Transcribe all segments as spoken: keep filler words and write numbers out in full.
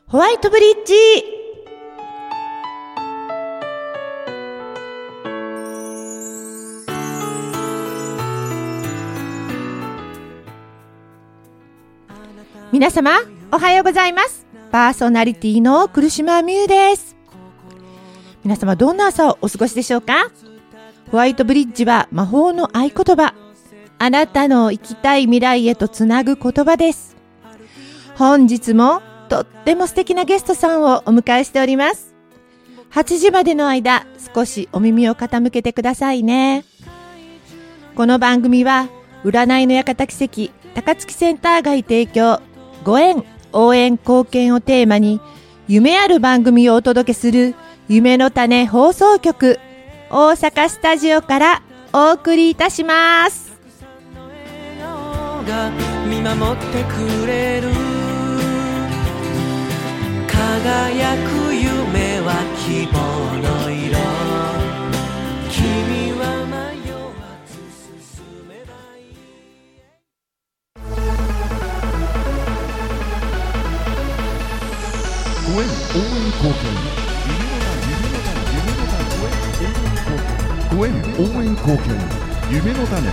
ホワイトブリッジ。皆様おはようございます。パーソナリティの来島美優です。皆様どんな朝をお過ごしでしょうか。ホワイトブリッジは魔法の合言葉、あなたの生きたい未来へとつなぐ言葉です。本日もとっても素敵なゲストさんをお迎えしております。はちじまでの間、少しお耳を傾けてくださいね。この番組は占いの館奇跡高槻センター街提供ご縁応援貢献をテーマに夢ある番組をお届けする夢の種放送局大阪スタジオからお送りいたします。 見守ってくれる輝く夢は希望の色、君は迷わず進めばいい。 ご縁応援貢献、ご縁応援貢献、夢の種。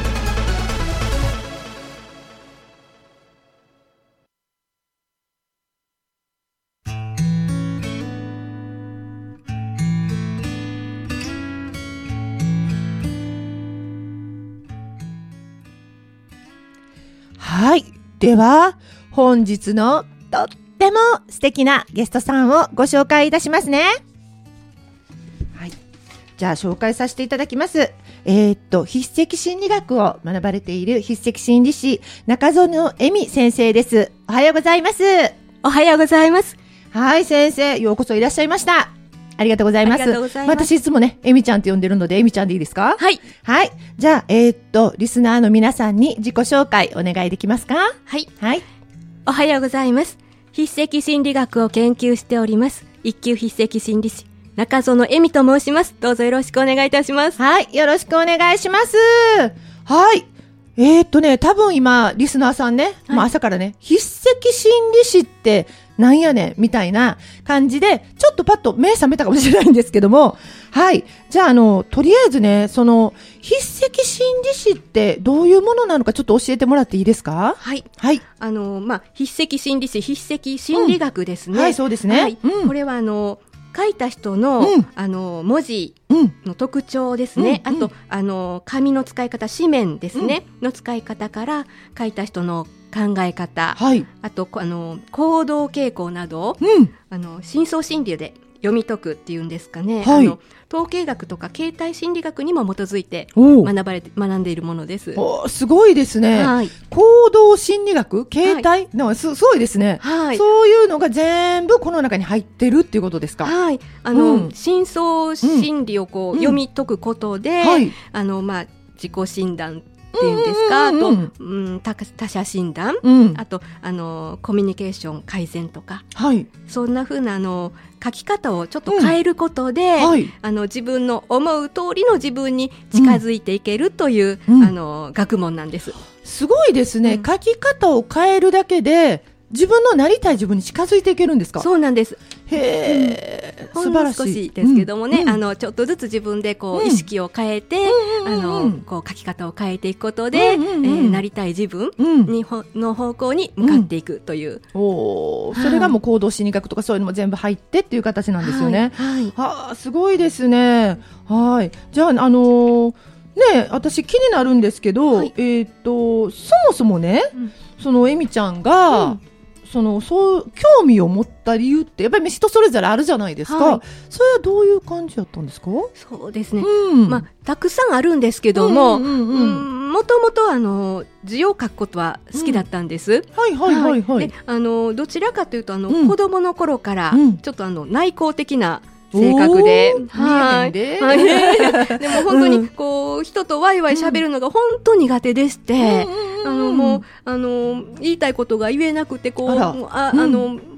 はい。では、本日のとっても素敵なゲストさんをご紹介いたしますね。はい。じゃあ、紹介させていただきます。えー、っと、筆跡心理学を学ばれている筆跡心理師、中園恵美先生です。おはようございます。 おはようございます。 はい、先生、ようこそいらっしゃいました。ありがとうございます。 ありがとうございます。 私いつもね、エミちゃんって呼んでるので、エミちゃんでいいですか？ はい。 はい。じゃあ、えー、っと、リスナーの皆さんに自己紹介お願いできますか？ はい。 はい。 おはようございます。筆跡心理学を研究しております。一級筆跡心理師、中園恵美と申します。どうぞよろしくお願いいたします。 はい。よろしくお願いします。はい。えー、っとね、多分今、リスナーさんね、はい、まあ朝からね、筆跡心理師ってなんやねんみたいな感じで、ちょっとパッと目覚めたかもしれないんですけども、はい。じゃあ、あの、とりあえずね、その、筆跡心理師ってどういうものなのかちょっと教えてもらっていいですか？ はい。 はい。 あの、まあ、筆跡心理師、筆跡心理学ですね。 うん、はい、そうですね。 はい。うん、これはあの、書いた人の、うん、あの文字の特徴ですね、うん、あと、うん、あの紙の使い方、紙面ですね、うん、の使い方から書いた人の考え方、はい、あとあの行動傾向など、うん、あの深層心理で読み解くっていうんですかね、はい、あの統計学とか形態心理学にも基づいて学ばれて学んでいるものです。 お、すごいですね、はい、行動心理学、形態、はい、す, すごいですね、はい、そういうのが全部この中に入ってるっていうことですか？ はい、あの、うん、深層心理をこう、うん、読み解くことで、はい、あのまあ、自己診断っていうんですか、うんうんうん、あと、うん、他, 他者診断、うん、あとあのコミュニケーション改善とか、はい、そんな風なあの書き方をちょっと変えることで、うんはい、あの自分の思う通りの自分に近づいていけるという、うん、あの学問なんです。 すごいですね、うん、書き方を変えるだけで自分のなりたい自分に近づいていけるんですか？ そうなんです。 へー、うん、素晴らしい。 ほんの少しですけどもね、うん、あのちょっとずつ自分でこう、うん、意識を変えて、うん、あのこう書き方を変えていくことで、うんうんうんえー、なりたい自分に、うん、の方向に向かっていくという、 うん、おー、それがもう行動心理学とかそういうのも全部入ってっていう形なんですよね。はい、はあ、すごいですね。はい。じゃあ、あのー、ね、私気になるんですけど、はい、えー、っとそもそもね、うん、そのエミちゃんが、うんそのそう興味を持った理由ってやっぱり人それぞれあるじゃないですか、はい、それはどういう感じだったんですか？ そうですね、うんまあ、たくさんあるんですけども、うんうんうんうん、もともとあの字を書くことは好きだったんです、うん、 はいはいはいはい、 であのどちらかというとあの、うん、子供の頃からちょっとあの内向的な性格で、はい、で、はい、でも本当にこう、うん、人とワイワイ喋るのが本当苦手でして、うん、あのもうあの言いたいことが言えなくてこうあ、あ、うん、あの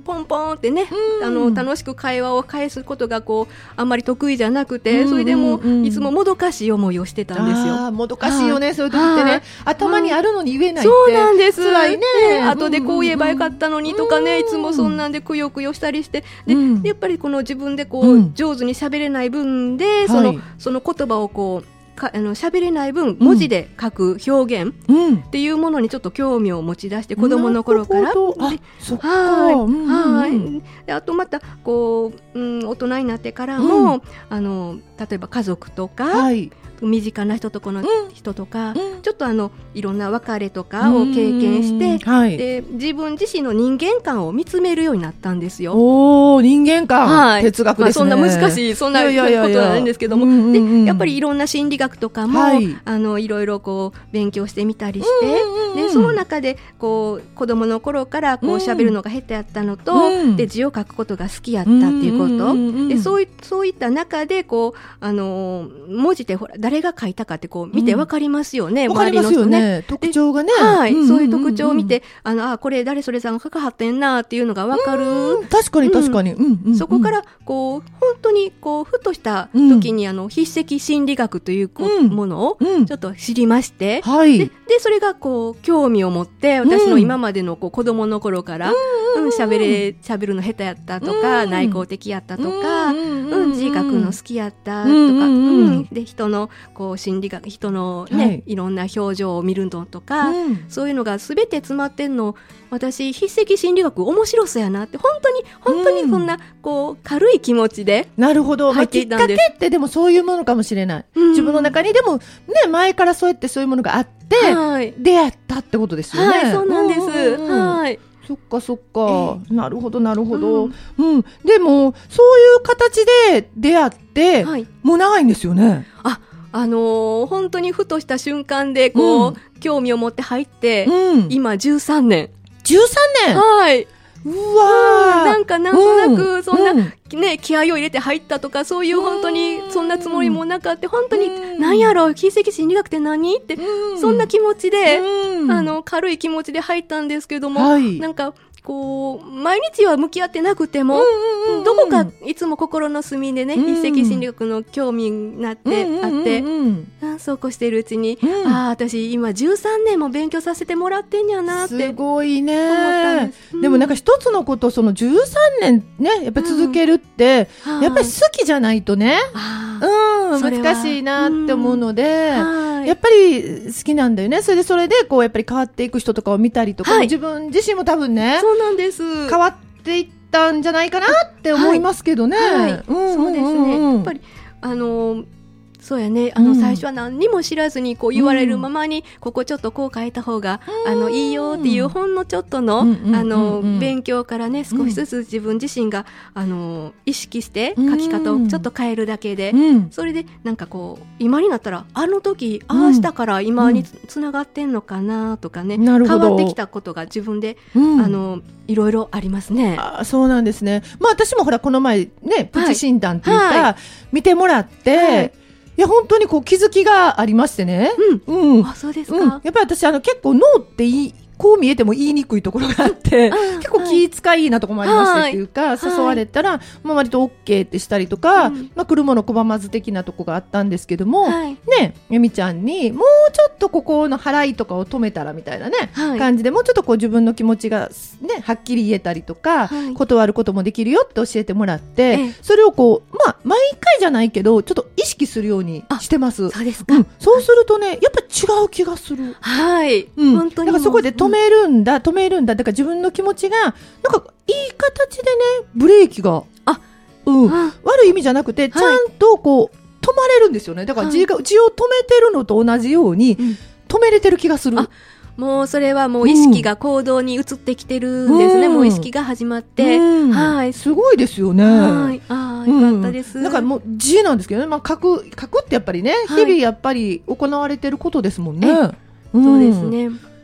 ポンポンってね、 うんあの楽しく会話を返すことがこうあんまり得意じゃなくて、 うんそれでもうんいつももどかしい思いをしてたんですよ。 あーもどかしいよね、 はいそういう時ってね、 はい頭にあるのに言えないって、 そうなんです。 辛いね。 後でこう言えばよかったのにとかね、 うんいつもそんなんでくよくよしたりして、で、 うんやっぱりこの自分でこう、 うん上手に喋れない分で、その、 はいその言葉をこうかあの喋れない分文字で書く表現うんっていうものにちょっと興味を持ち出して、子供の頃から。 なるほどあでそっかはい、 うんうんうんはい。であとまたこう、うん、大人になってからも、 うんあの例えば家族とか、 はい身近な人とこのうん人とか、 うんちょっとあのいろんな別れとかを経験して、 うんはい、 で自分自身の人間観を見つめるようになったんですよ。 おー人間観、 はい、 哲学ですね、 まあ、そんな難しいそんなこといやいやいやはないんですけども、 うんうんうんでやっぱりいろんな心理学とかも、 はいあのいろいろこう勉強してみたりして、 うんうんうんでその中でこう子供の頃からこううん喋るのが下手やったのと、 うんで字を書くことが好きやったっていうこと、 うんうんうんうんでそういそういった中でこうあの文字でほら誰が書いたかってこう見てわかりますよね、 わかりますよね、特徴がね、 はい、 んんんんそういう特徴を見て、あのあこれ誰それさんが書かはってんなっていうのがわかる。 うん確かに確かに、うんうんうんそこからこう本当にこうふとした時に、あの筆跡心理学というこううんものをうんちょっと知りまして、 はいででそれがこう興味を持って私の今までのこう子供の頃からうん喋れ喋るの下手やったとか、 うん内向的やったとか、 うんうんうんうんうん字書くの好きやったとか、 うんうんうんうんで人のこう心理学人のね、 はいいろんな表情を見るのとか、 うんそういうのがすべて詰まってんの私筆跡心理学面白そうやなって本当に本当にそんな、こう軽い気持ちで、 なるほど、まあ、 入ってきっかけいたんですってでもそういうものかもしれない、 うん自分の中にでもね前からそうやってそういうものがあって、 はい、 出会ったってことですよね、 はい、そうなんです、 うんうんうんはい、 そっかそっか、なるほどなるほど、 ううんんでもそういう形で出会って、 はい、 もう長いんですよね。 ああのー本当にふとした瞬間でこう、 うん興味を持って入って、 うん、 今じゅうさんねん、 じゅうさんねん、 はい、 うわーなんかなんとなうくそんな、 うんね、気合を入れて入ったとかそういう本当にそんなつもりもなかった本当にうん何やろう筆跡心理学って何って、 うんそんな気持ちで、 うんあの軽い気持ちで入ったんですけども、 はいなんかこう毎日は向き合ってなくても、 うんうんうんどこかいつも心の隅でね、 うん筆跡心理学の興味になってあって、 うんうんうんあそうこうしているうちに、 うんああ私今じゅうさんねんも勉強させてもらってんやなってすごい思ったんねで。す、うんでもなんか一つのことをそのじゅうさんねんねやっぱり続けるって、 はいやっぱり好きじゃないとね、 あーうん、 それは難しいなって思うので、 はいやっぱり好きなんだよね。それでそれでこうやっぱり変わっていく人とかを見たりとか、 はい自分自身も多分ねそうなんです変わっていったんじゃないかなって思いますけどね。 はいうんそうですね、やっぱりりあのーそうやねあの、 うん最初は何にも知らずにこう言われるままに、ここちょっとこう変えた方が、あのいいよっていうほんのちょっとの、 うんうんうんうんあの勉強からね少しずつ自分自身が、あの意識して書き方をちょっと変えるだけで、 うんそれでなんかこう今になったらあの時ああしたから今につ,、つながってんのかなとかねなるほど変わってきたことが自分で、 うんあのいろいろありますね。 あそうなんですね。まあ私もほらこの前ねプチ診断っていうか、 は見てもらって、 はいいや本当にこう気づきがありましてね。 うんうんあそうですうん、やかっ、ぱり私あの結構ノーって言いこう見えても言いにくいところがあってあ結構気遣いなところもありましてっていうか、 い誘われたら、まあ、割と OK ってしたりとか、 うんまあ、来るもの拒まず的なとこがあったんですけども、 はいねえみちゃんにもうちょっとここの払いとかを止めたらみたいなね、 はい感じでもうちょっとこう自分の気持ちが、ね、はっきり言えたりとか、 はい断ることもできるよって教えてもらって、 ええそれをこう、まあ、毎回じゃないけどちょっと意識するようにしてます。 そうですか、 うん、そうするとねやっぱ違う気がする。 はい、 うん、 本当にだからそこで止めるんだ、止めるんだだから自分の気持ちがなんかいい形でねブレーキがあうん、 あ悪い意味じゃなくてちゃんとこう止まれるんですよね。だから字が、字を止めてるのと同じように、 うん止めれてる気がする。 あもうそれはもう意識が行動に移ってきてるんですね、 うんもう意識が始まって、 うんはいすごいですよね。 はいあーよかったです、 うん、だからもう字なんですけどね、まあ、書く書くってやっぱりね、 はい日々やっぱり行われてることですもんね。 えそうですね、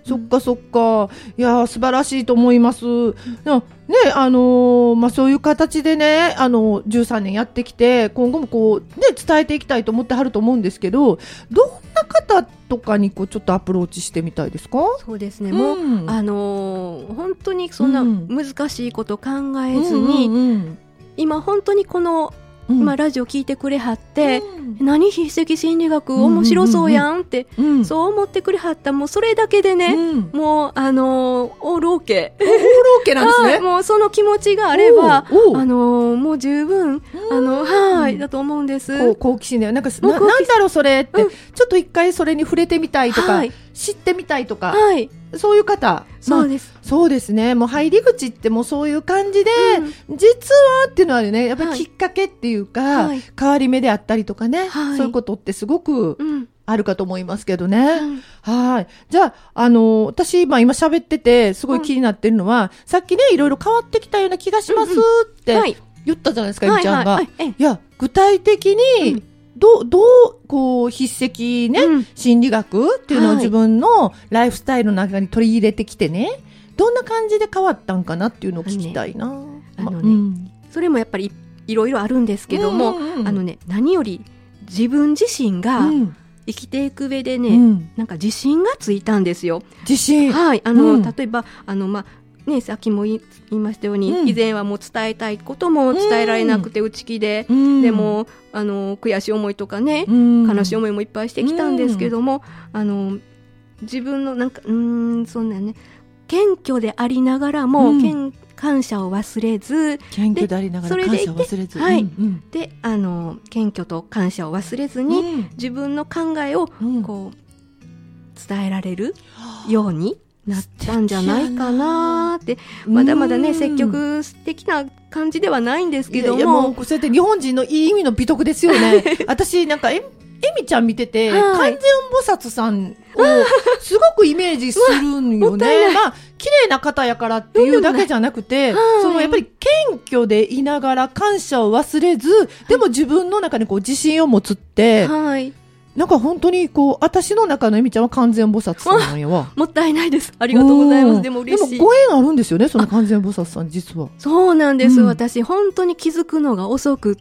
そっかそっか。いやー素晴らしいと思います。なね、あのーまあ、そういう形でね、あのじゅうさんねんやってきて、今後もこう、ね、伝えていきたいと思ってはると思うんですけど、どんな方とかにこうちょっとアプローチしてみたいですか？ そうですね、 うん、 もう、あのー本当にそんな難しいこと考えずに、 うんうんうん、 今本当にこの、 うんまあ、ラジオ聞いてくれはって、 うん、 何筆跡心理学面白そうやんって、 うんうんうん、 そう思ってくれはった、もうそれだけでね、うん、もうあのー、オールオーケー、オールオーケーなんですね。 はい、もうその気持ちがあれば、 おうおう、 あのー、もう十分、あのはいだと思うんです。 こう好奇心だよ。なんかな、なんだろうそれって、うん、ちょっと一回それに触れてみたいとか、はい、知ってみたいとか、はい、そういう方、 そうです、 まあ、そうですね。もう入り口ってもうそういう感じで、うん、実はっていうのはね、やっぱりきっかけっていうか、はい、変わり目であったりとかね、はい、そういうことってすごくあるかと思いますけどね。うん、はい。じゃあ、あの、私今今喋っててすごい気になってるのは、うん、さっきね、いろいろ変わってきたような気がしますって言ったじゃないですか、ゆみちゃんが。はいはいはい、いや、具体的に、うんどう、どう、こう、筆跡ね、うん、心理学っていうのを自分のライフスタイルの中に取り入れてきてね、どんな感じで変わったんかなっていうのを聞きたいな。 あのね、うん、それもやっぱり い, いろいろあるんですけども、うんうん、あのね、何より自分自身が生きていく上でね、うん、なんか自信がついたんですよ。 自信。 はい。あの、うん、例えば、あの、まあ、ね、さっきも言いましたように、うん、以前はもう伝えたいことも伝えられなくて内気で、うん、でもあの悔しい思いとかね、うん、悲しい思いもいっぱいしてきたんですけども、うん、あの自分のなんかうーんそんなね謙虚でありながらも、うん、感謝を忘れず、 謙虚でありながら感謝を忘れず、 はい、 うんうん、 であの謙虚と感謝を忘れずに、うん、自分の考えをこう伝えられるようになったんじゃないかなって。まだまだね積極的な感じではないんですけども、いやいやもうそうやって日本人のいい意味の美徳ですよね。私なんかええみちゃん見てて、はい、観世音菩薩さんをすごくイメージするんよね。まあ綺麗な方やからっていうだけじゃなくて、そのやっぱり謙虚でいながら感謝を忘れず、でも自分の中にこう自信を持つって、はい、なんか本当にこう私の中のえみちゃんは観世音菩薩さんなんやわ。 もったいないです。ありがとうございます。でも嬉しい。 でもご縁あるんですよね、その観世音菩薩さん実は。 そうなんです、うん、私本当に気づくのが遅くって、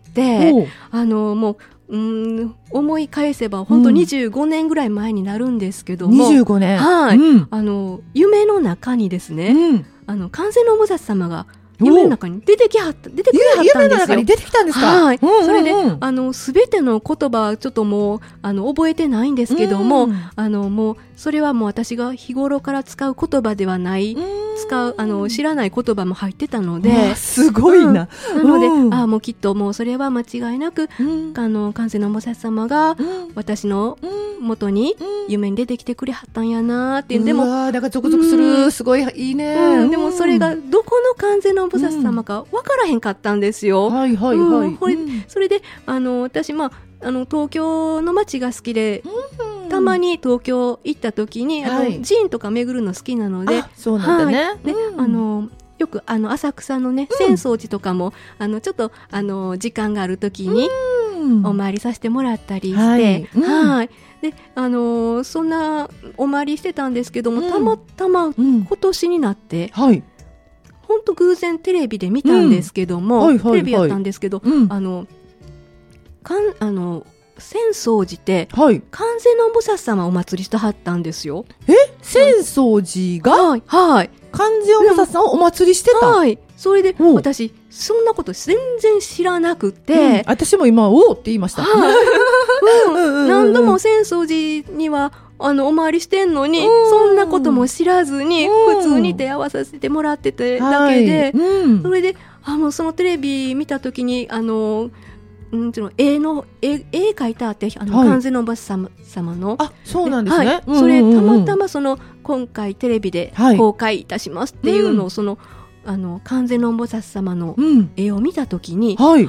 あのもううーん思い返せば本当にじゅうごねんぐらい前になるんですけども、 にじゅうごねん、 はい、 うん、 あの夢の中にですね、うん、あの観世音菩薩様が夢の中に出てきはった出てくれはったんですよ。 夢の中に出てきたんですか。 はい、うんうんうん、それであのすべての言葉ちょっともうあの覚えてないんですけども、うん、あのもうそれはもう私が日頃から使う言葉ではない、うん、使うあの知らない言葉も入ってたので、 すごいな、 うん、なので、うん、あもうきっともうそれは間違いなく、うん、あの観世音菩薩様が私の元に夢に出てきてくれはったんやなっていう、うん、でもうわだからゾクゾクする、うん、すごいいいね、 うん、でもそれがどこの観世音菩薩様か分からへんかったんですよ、 うん、はいはいはい、うん、 これそれであの私まああの東京の街が好きで、うん、たまに東京行った時に、はい、あの寺院とか巡るの好きなので、 そうなんだね、 はい、で、うん、あのよくあの浅草のね浅草寺とかも、うん、あのちょっとあの時間がある時にお参りさせてもらったりして、はい、うんはい、であのそんなお参りしてたんですけども、うん、たまたま今年になって、うんはい、ほんと偶然テレビで見たんですけども、うんはいはいはい、テレビやったんですけど、うん、あのかんあの浅草寺って、はい、観世音菩薩様をお祭りしてはったんですよ。 え浅草寺が、 はいはい、 観世音菩薩さんをお祭りしてた。 はい、それで私そんなこと全然知らなくて、うん、 私も今おーって言いました、はいうんうんうんうん、何度も浅草寺にはあのお参りしてんのに、うん、そんなことも知らずに、うん、普通に手合わさせてもらっててだけで、はいうん、それであもうそのテレビ見た時にあのうんちの絵の絵絵描いてあってあの、はい、観世音菩薩様のあそうなんですね、はいうんうんうん、それたまたまその今回テレビで公開いたしますっていうのを、はい、そのあの観世音菩薩様の絵を見た時に、うんはい、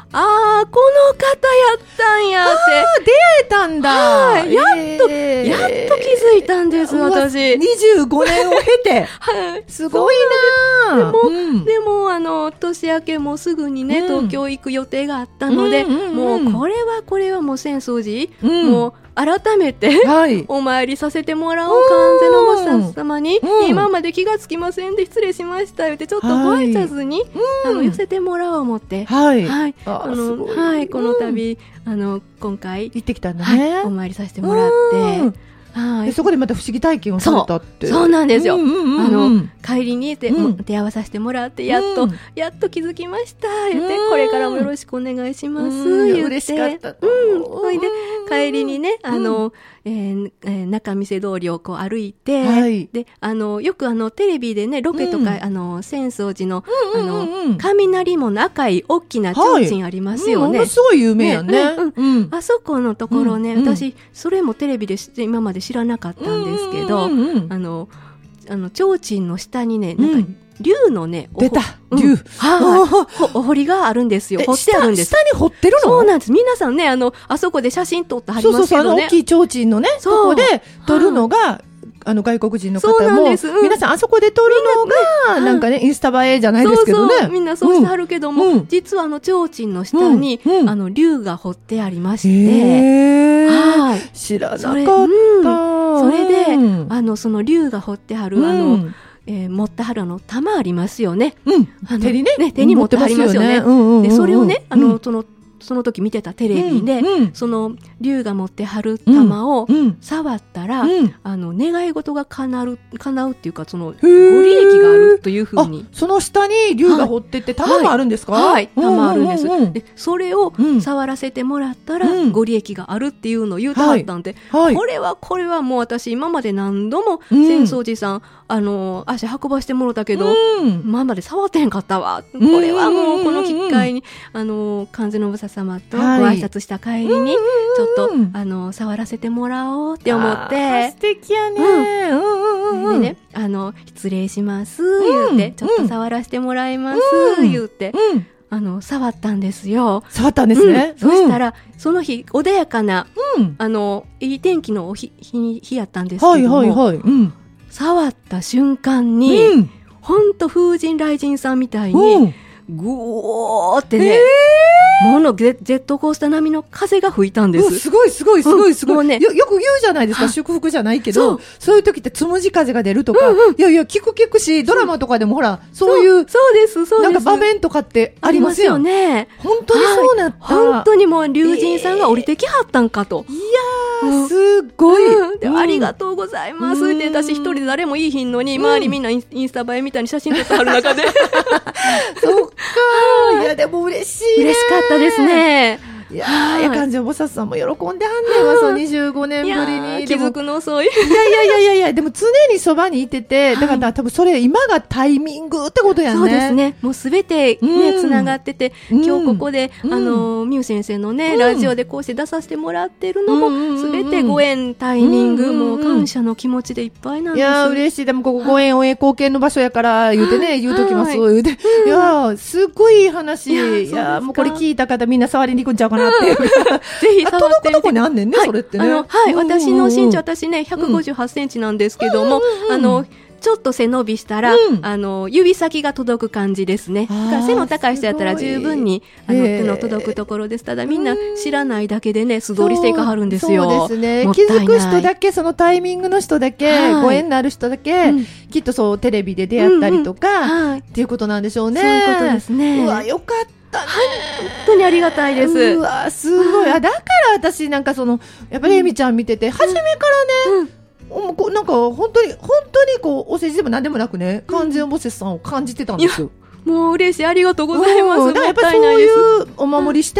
あーこの方やったんやって出会えたんだ、 はい、やっと、 えー、 やっと気づいたんです、私。 にじゅうごねんを経て、 はい、 すごいな。 でも、 うん、 でもあの年明けもすぐにね、うん、東京行く予定があったので、うんうんうん、もうこれはこれはもう浅草寺、うん、もう改めて、はい、お参りさせてもらおう、観世の菩薩様に、うん、今まで気がつきませんで失礼しました言ってちょっとご挨拶に、はい、あの寄せてもらおう思って、はいはい、ああのはい、この度、うん、あの今回行ってきたんだね、 はい、お参りさせてもらって。はい、 でそこでまた不思議体験をされたって。 そう、そうなんですよ、うんうんうんうん、あの帰りに手、うん、手合わさせてもらってやっと、うん、やっと気づきました言って、うん、これからもよろしくお願いします、うん、言って嬉しかった、 うん、それで帰りにねあの、うんえーえー、中見世通りをこう歩いて、はい、であのよくあのテレビでねロケとか、うん、あの浅草寺の、うんうんうん、あの雷門の赤い大きな提灯ありますよね、はいうん、ものすごい有名やね、ねうんうんうん、あそこのところね、うんうん、私それもテレビで今まで知らなかったんですけど、うんうんうん、あのあの提灯の下にねなんか、うん竜のね、 出た、竜、うん、 はい、お堀があるんですよ。掘ってあるんです。 下に掘ってるの？ そうなんです。皆さんね、あの、あそこで写真撮ってはりますけどね。 そうそうそう、あの大きい提灯のね、そこで撮るのが、あの外国人の方も、うん、皆さんあそこで撮るのが、なんかね、インスタ映えじゃないですけどね。 そうそうみんなそうしてはるけども、うん、実はあの提灯の下に、うん、あの竜が掘ってありまして、 はい、知らなかった。それ、 うん、それで、あの、その竜が掘ってある、あの、えー、持ってはるあの玉ありますよね。 うん、あの手にね、 ね手に持ってはりますよね。でそれをね、あの、うん、そのその時見てたテレビで、うんうん、その竜が持ってはる玉を触ったら、うんうん、あの願い事が叶う叶うっていうかそのご利益があるというふうに。 その下に竜が掘ってって玉があるんですか？ はい、はい、玉あるんです。うんうんうん、でそれを触らせてもらったら、うん、ご利益があるっていうのを言うてはったんで、はいはい、これはこれはもう私今まで何度も浅草寺さん、あの足運ばしてもらったけど、うん、今まで触ってへんかったわ。これはもうこの機会に、あの観世の菩薩様とご挨拶した帰りに、ちょっと、あの触らせてもらおうって思って。 素敵やね。うんうんうん、でね、あの失礼します言うて、うん、ちょっと触らせてもらいます、うん、言うて、うん、あの触ったんですよ。 触ったんですね。 うん、そしたら、その日穏やかな、うん、あのいい天気の日日日やったんですけども、はいはいはいうん、触った瞬間に、うん、ほんと風神雷神さんみたいに、うんぐーってね、えー、ものジェットコースター並みの風が吹いたんです。 すごいすごいすごいすごい、うんね、よ, よく言うじゃないですか、祝福じゃないけど、そう、そういう時ってつむじ風が出るとか、うんうん、いやいや聞く聞くし、ドラマとかでもほらそういう、 そうですそうです、 なんか場面とかってありますよね。本当にそうなった、 はい、本当にもう龍神さんが降りてきはったんかと、 えー、いやー、すごい、 うん、でありがとうございます、うん、って私一人で誰もいいひんのに、うん、周りみんなインスタ映えみたいに写真撮ってはる中でそういやでも嬉しいね。 嬉しかったですね。 いやー、いや観世菩薩さんも喜んではんねんわ、そうにじゅうごねんぶりに。 気づくの遅い。 いやいやいやいやいや、でも常にそばにいてて、だから多分それ今がタイミングってことやね。 そうですね。もうすべてね、つながってて、今日ここで、あの、ミュウ先生のね、ラジオでこうして出させてもらってるのも、すべてご縁、タイミング、もう感謝の気持ちでいっぱいなんです。 いやー、嬉しい。でもここご縁、お栄光系の場所やから、言うてね、言うときます。言うて。いやー、すっごいいい話。いやー、もうこれ聞いた方みんな触りに行くんちゃうかなっていう。 ぜひ触ってみて。 届くとこにあんねんね、はい、それってね。 あの、はい、私の身長、私ね、ひゃくごじゅうはちセンチなんですけども、あの、ちょっと背伸びしたら、うん、あの、指先が届く感じですね。だから背の高い人やったら十分に、あの、手の届くところです。ただみんな知らないだけでね、素通りしていかはるんですよ。 そうですね。気づく人だけ、そのタイミングの人だけ、はい、ご縁になる人だけ、うん、きっとそう、テレビで出会ったりとか、うんうんはい、っていうことなんでしょうね。 そういうことですね。 うわ、よかった。 本当にありがたいです。 うわすごい。あだから私なんかそのやっぱりエミちゃん見てて、うん、初めからね、うん、なんか本当に本当にこうお世辞でも何でもなくね、観世菩薩さんを感じてたんですよ。 もう嬉しい、ありがとうございます。 だからやっぱりそういうお守りしてはった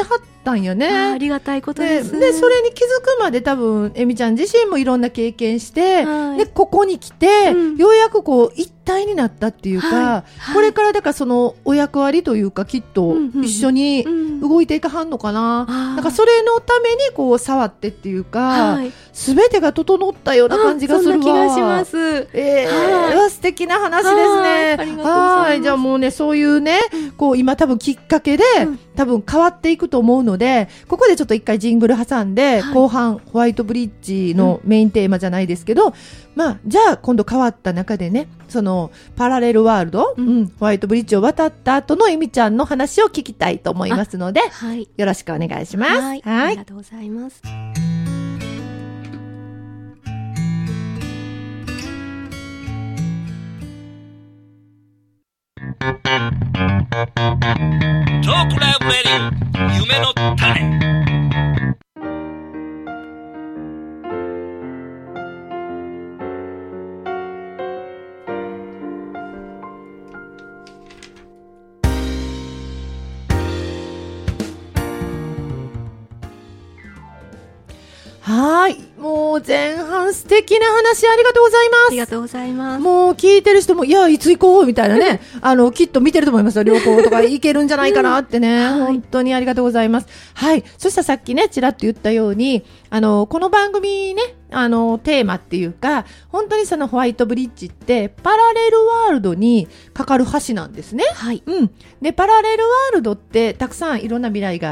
ったんよね。 あ、ありがたいことです。 で、でそれに気づくまで多分えみちゃん自身もいろんな経験して、はい、でここに来て、うん、ようやくこう一体になったっていうか、はいはい、これからだからそのお役割というかきっと一緒に動いていかはんのかな、うんうん、なんかそれのためにこう触ってっていうか、すべ、はい、てが整ったような感じがするわ。 そんな気がします。 えーはい、素敵な話ですね。はい、じゃあもうね、そういうね、こう今多分きっかけで、うん、多分変わっていくと思うので、ここでちょっと一回ジングル挟んで、はい、後半ホワイトブリッジのメインテーマじゃないですけど、うん、まあじゃあ今度変わった中でね、そのパラレルワールド、うんうん、ホワイトブリッジを渡った後のえみちゃんの話を聞きたいと思いますので、はい、よろしくお願いします。 はい、はい、ありがとうございます。 トークライブレディオ夢の種。 はい、もう前半素敵な話ありがとうございます。 ありがとうございます。 もう聞いてる人もいやいつ行こうみたいなねあのきっと見てると思いますよ。旅行とか行けるんじゃないかなってね、はい、本当にありがとうございます。はい、そしたらさっきねちらっと言ったように、あのこの番組ね、あのテーマっていうか、本当にそのホワイトブリッジってパラレルワールドにかかる橋なんですね。 はい、 うん、でパラレルワールドってたくさんいろんな未来があって、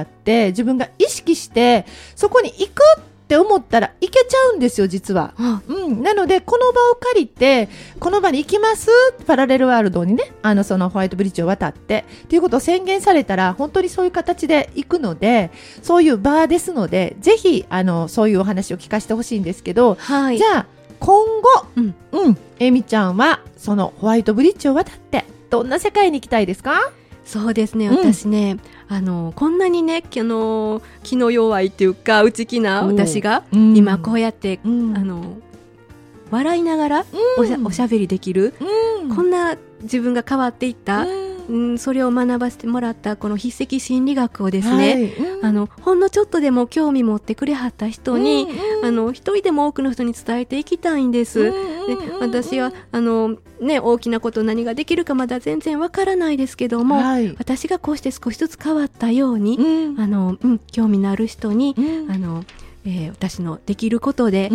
自分が意識してそこに行くって思ったら行けちゃうんですよ、実は。うん、なのでこの場を借りて、この場に行きます、パラレルワールドにね、あのそのホワイトブリッジを渡ってっていうことを宣言されたら、本当にそういう形で行くので、そういう場ですので、ぜひあのそういうお話を聞かせてほしいんですけど、はい、じゃあ今後、うんうん、えみちゃんはそのホワイトブリッジを渡ってどんな世界に行きたいですか？ そうですね、私ね、うん、あのこんなにね、あの気の弱いっていうか内気な私が、うん、今こうやって、うん、あの笑いながらおしゃ、うん、おしゃべりできる、うん、こんな自分が変わっていった、うんうん、それを学ばせてもらったこの筆跡心理学をですね、はい、うん、あのほんのちょっとでも興味持ってくれはった人に、うんうん、あの一人でも多くの人に伝えていきたいんです、うんうんうんうん、で私はあの、ね、大きなこと何ができるかまだ全然わからないですけども、はい、私がこうして少しずつ変わったように、うん、あのうん、興味のある人に、うん、あのえー、私のできることで、うん、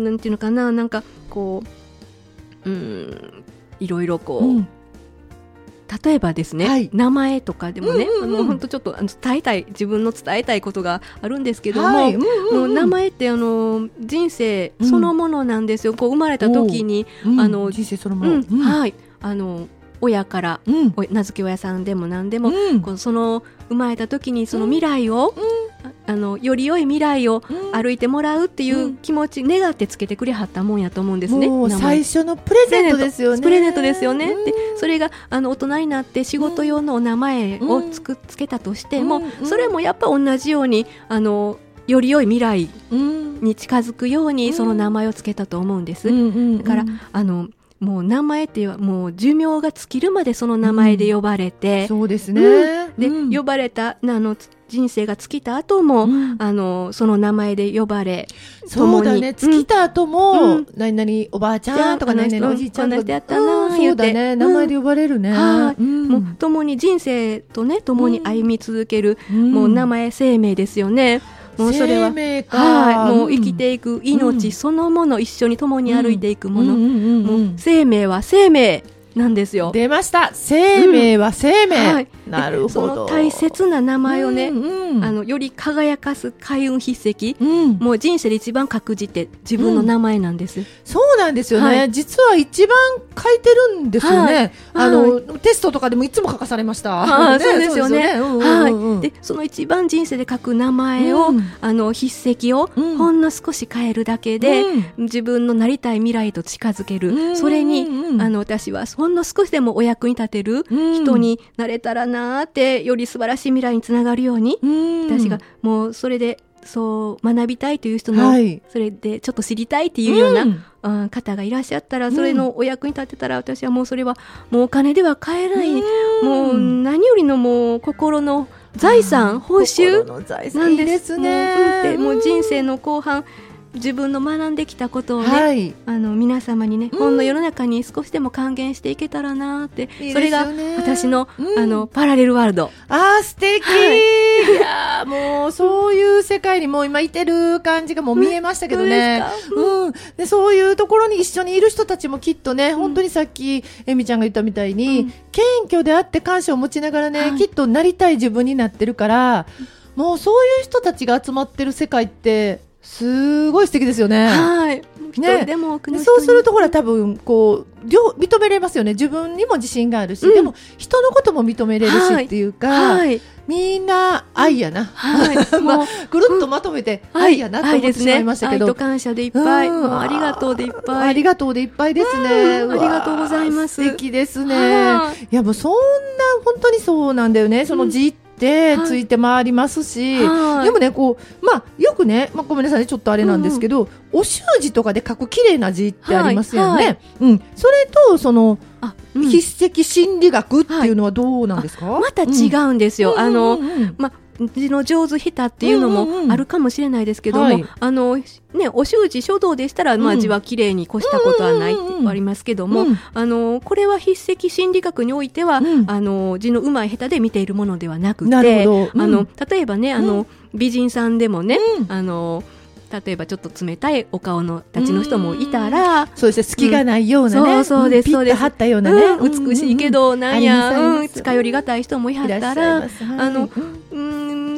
なんていうのかな、なんかこう、うん、いろいろこう、うん、例えばですね、はい、名前とかでもね、うんうんうん、あの本当ちょっとあの伝えたい、自分の伝えたいことがあるんですけども、はい、うんうんうん、もう名前ってあの人生そのものなんですよ、うん、こう生まれた時に、 うん、 あの人生そのもの、うんうん、 はい、あの親から、うん、名付け親さんでも何でも、うん、このその生まれた時にその未来を、うん、あのより良い未来を歩いてもらうっていう気持ち、うん、願ってつけてくれはったもんやと思うんですね。 もう最初のプレゼントですよね。 プレゼントですよね、うん、でそれがあの大人になって仕事用のお名前をつく、うん、つけたとしても、うん、それもやっぱ同じようにあのより良い未来に近づくようにその名前をつけたと思うんです、うん、だからあのもう名前っていうもう寿命が尽きるまでその名前で呼ばれて、 うん、そうですね、 うん、で、 うん、 呼ばれたあの人生が尽きた後も、うん、あのその名前で呼ばれ、 そうだね、尽きた後も、うん、何々おばあちゃんとか何々おじいちゃんとか、 やったな、 うん、そうだね、名前で呼ばれるね、 はい、うん、もう共に人生とね共に歩み続ける、うん、もう名前生命ですよね。もうそれは、はい、もう生きていく命そのもの、うん、一緒に共に歩いていくもの、うんうんうんうん、もう生命は生命なんですよ。 出ました、生命は生命、うん、はい、なるほど。 その大切な名前をね、うんうん、あのより輝かす開運筆跡、うん、もう人生で一番確実って自分の名前なんです、うん、 そうなんですよね、はい、実は一番書いてるんですよね、はい、あの、はい、テストとかでもいつも書かされました、 ね、そうですよね、はい、でその一番人生で書く名前を、うん、あの筆跡をほんの少し変えるだけで、うん、自分のなりたい未来と近づける、うん、それに、うん、あの私はほんの少しでもお役に立てる人になれたらなーって、より素晴らしい未来につながるように、うん、私がもうそれでそう学びたいという人の、はい、それでちょっと知りたいっていうような、うん、方がいらっしゃったら、それのお役に立てたら、私はもうそれはもうお金では買えない、うん、もう何よりのもう心の財産、報酬心の財産なんです。 いいですね。 もううんでもう人生の後半、自分の学んできたことをね、 はい、 あの皆様にね、 うん、 この世の中に少しでも還元していけたらなって、 いいですよね、 それが私の、 うん、 あのパラレルワールド。 あー素敵、はい、いやもうそういう世界にもう今いてる感じがもう見えましたけどね、うん、でそういうところに一緒にいる人たちもきっとね、うん、本当にさっきえみちゃんが言ったみたいに、うん、謙虚であって感謝を持ちながらね、はい、きっとなりたい自分になってるから、もうそういう人たちが集まってる世界ってすごい素敵ですよね。 はい。一人でも多くの人に、 そうするとほら多分こう両認めれますよね。自分にも自信があるし、うん、でも人のことも認めれるしっていうか、はいはい、みんな愛やな。はい、まあぐるっとまとめて愛やなと思ってしまいましたけど、 愛と感謝でいっぱい、もうありがとうでいっぱい、 ありがとうでいっぱいですね。 ありがとうございます。 素敵ですね。いやもうそんな本当にそうなんだよね。そのじってでついて回りますし、はい、でもねこう、まあ、よくね、まあ、ごめんなさいねちょっとあれなんですけど、うん、お習字とかで書く綺麗な字ってありますよね、はいはい、うん、それとそのあ、うん、筆跡心理学っていうのはどうなんですか？ はい、また違うんですよ、うん、あの、うんうんうん、ま字の上手下手っていうのもあるかもしれないですけども、うんうんうん、あのね、お習字書道でしたら、まあ、字は綺麗に越したことはないってありますけども、うんうんうん、あのこれは筆跡心理学においては、うん、あの字の上手い下手で見ているものではなくて、うん、あの例えばね、あの、うん、美人さんでもね、うん、あの例えばちょっと冷たいお顔のたちの人もいたら、 そうですね、隙がないようなね、 うん、そうそうです、そうです、 ピッと張ったようなね、 うん、美しいけど、うん、なんや、うん、近寄りがたい人もいはったら、はい、あの、うん、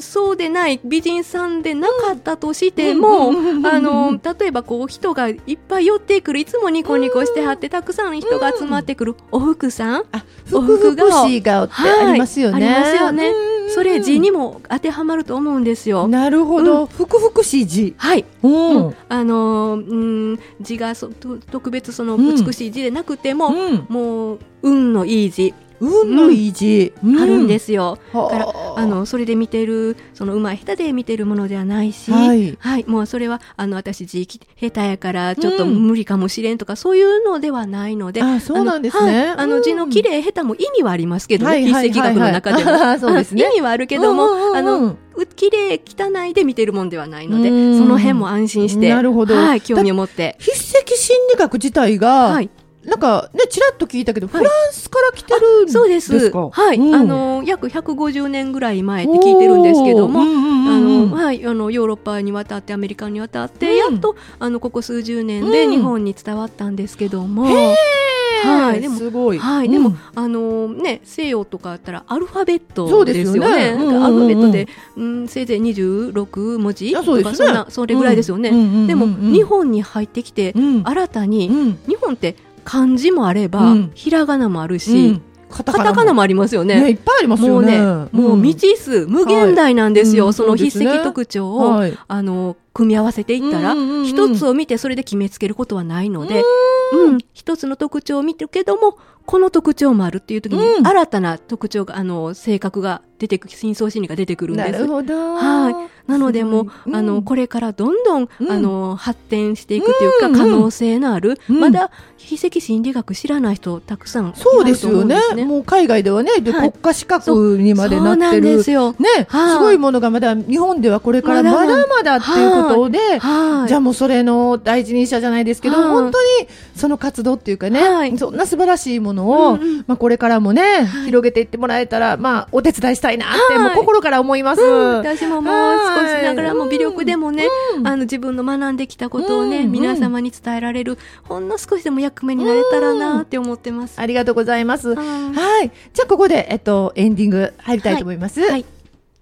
そうでない美人さんでなかったとしても、うん、あの例えばこう人がいっぱい寄ってくる、いつもニコニコしてはってたくさん人が集まってくるお福さん、 あ、お福顔しい顔ってありますよね、 はい、ありますよね。それ字にも当てはまると思うんですよ。 なるほど、うん、ふくふくしい字、 はい、 うん、 あのー、うん、字がそ特別その美しい字でなくても、うん、もう運のいい字、 運のいい字、 うん、あるんですよ。だからあのそれで見てる、その上手い下手で見てるものではないし、はい、はい、もうそれはあの私字下手やからちょっと無理かもしれんとか、うん、そういうのではないので、 あ、そうなんですね。 あの、はい、あの字の綺麗下手も意味はありますけどね、筆跡学の中でも、そうですね、意味はあるけども、うんうんうん、あの綺麗汚いで見てるもんではないので、その辺も安心して、なるほど、はい、興味を持って。 筆跡心理学自体が、はい、なんかね、ちらっと聞いたけど、はい、フランスから来てるんですか？ そうです。はい、うん、あの約ひゃくごじゅうねんぐらい前って聞いてるんですけども、うんうんうん、あのはい、あのヨーロッパに渡ってアメリカに渡って、うん、やっとあのここ数十年で日本に伝わったんですけども。うん、へー、はい、でもすごい、はい、うん、でもあのね、西洋とかあったらアルファベットですよね。なんかアルファベットで、うん、せいぜいにじゅうろくもじとか、ね、そんなそれぐらいですよね。うんうんうんうん、でも日本に入ってきて、うん、新たに、うん、日本って漢字もあれば、うん、ひらがなもあるし、うん、カタカナも、カタカナもありますよね。 ね、いっぱいありますよね。 もうね、うん、もう未知数無限大なんですよ。はい、その筆跡特徴を、はい、あの組み合わせていったら、一つを見てそれで決めつけることはないので、うん、一つの特徴を見てるけども、この特徴もあるっていう時に、うん、新たな特徴が、あの性格が出てくる、深層心理が出てくるんです。 なるほど。 はい。なのでもう、うん、あのこれからどんどん、うん、あの発展していくというか、うん、可能性のある、うん、まだ筆跡心理学知らない人たくさんいると思うんですね。そうですよね。もう海外ではね、で、はい、国家資格にまでなってる、 そうなんですよ。 ね、すごいものがまだ日本ではこれからまだまだっていうことで、はい、じゃあもうそれの第一人者じゃないですけど、はい、本当にその活動っていうかね、はい、そんな素晴らしいものを、うんうん、まあこれからもね、はい、広げていってもらえたら、まあお手伝いしたいなって、はい、もう心から思います。うん、 私ももう少しながらも微力でもね、うん、あの自分の学んできたことをね、うん、皆様に伝えられる、ほんの少しでも役目になれたらなって思ってます。 ありがとうございます。はい。じゃあここで、えっと、エンディング入りたいと思います。はい。はい、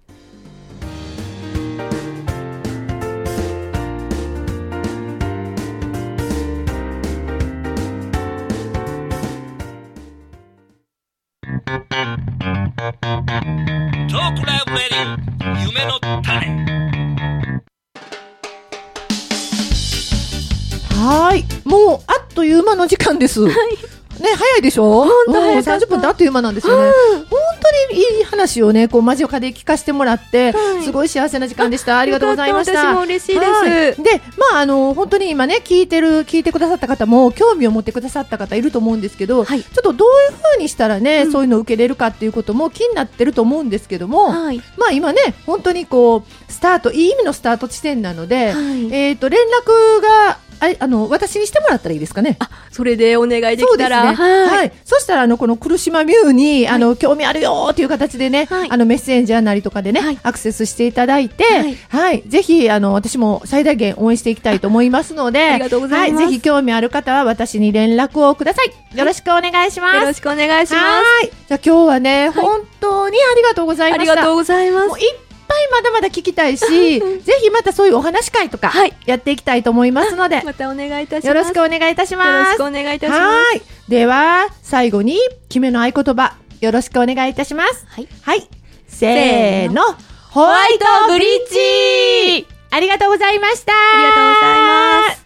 トークライブレディ夢の種。 はい、もうあっという間の時間です。はい、ね、早いでしょ。本当早かった。さんじゅっぷんってあっという間なんですよね。うん、本当にいい話をね、こう、マジオカで聞かせてもらって、 はい、 すごい幸せな時間でした。ありがとうございました。 私も嬉しいです。 はい、で、まあ、あの、本当に今ね、聞いてる、聞いてくださった方も、興味を持ってくださった方いると思うんですけど、はい、ちょっとどういう風にしたらね、うん、そういうのを受けれるかっていうことも気になってると思うんですけども、はい、まあ、今ね、本当にこう、スタート、いい意味のスタート地点なので、はい、えっと、連絡が、あ, あの私にしてもらったらいいですかね。 あ、それでお願いできたら。 そうですね。はい。はい、そしたらあのこの来島ミューに、はい、あの興味あるよという形でね、はい、あのメッセンジャーなりとかでね、はい、アクセスしていただいて、はい、はい、ぜひあの私も最大限応援していきたいと思いますので、 ありがとうございます。 はい、ぜひ興味ある方は私に連絡をください。よろしくお願いします。 よろしくお願いします。 はい。じゃあ今日はね、はい、本当にありがとうございました。 ありがとうございます。 もういっぱいまだまだ聞きたいし、ぜひまたそういうお話会とかやっていきたいと思いますので、はい、 またお願いいたします。 よろしくお願いいたします。 よろしくお願いいたします。 はい。では最後に決めの合言葉よろしくお願いいたします。はい。はい。せーの、ホワイトブリッジ。ありがとうございました。 ありがとうございます。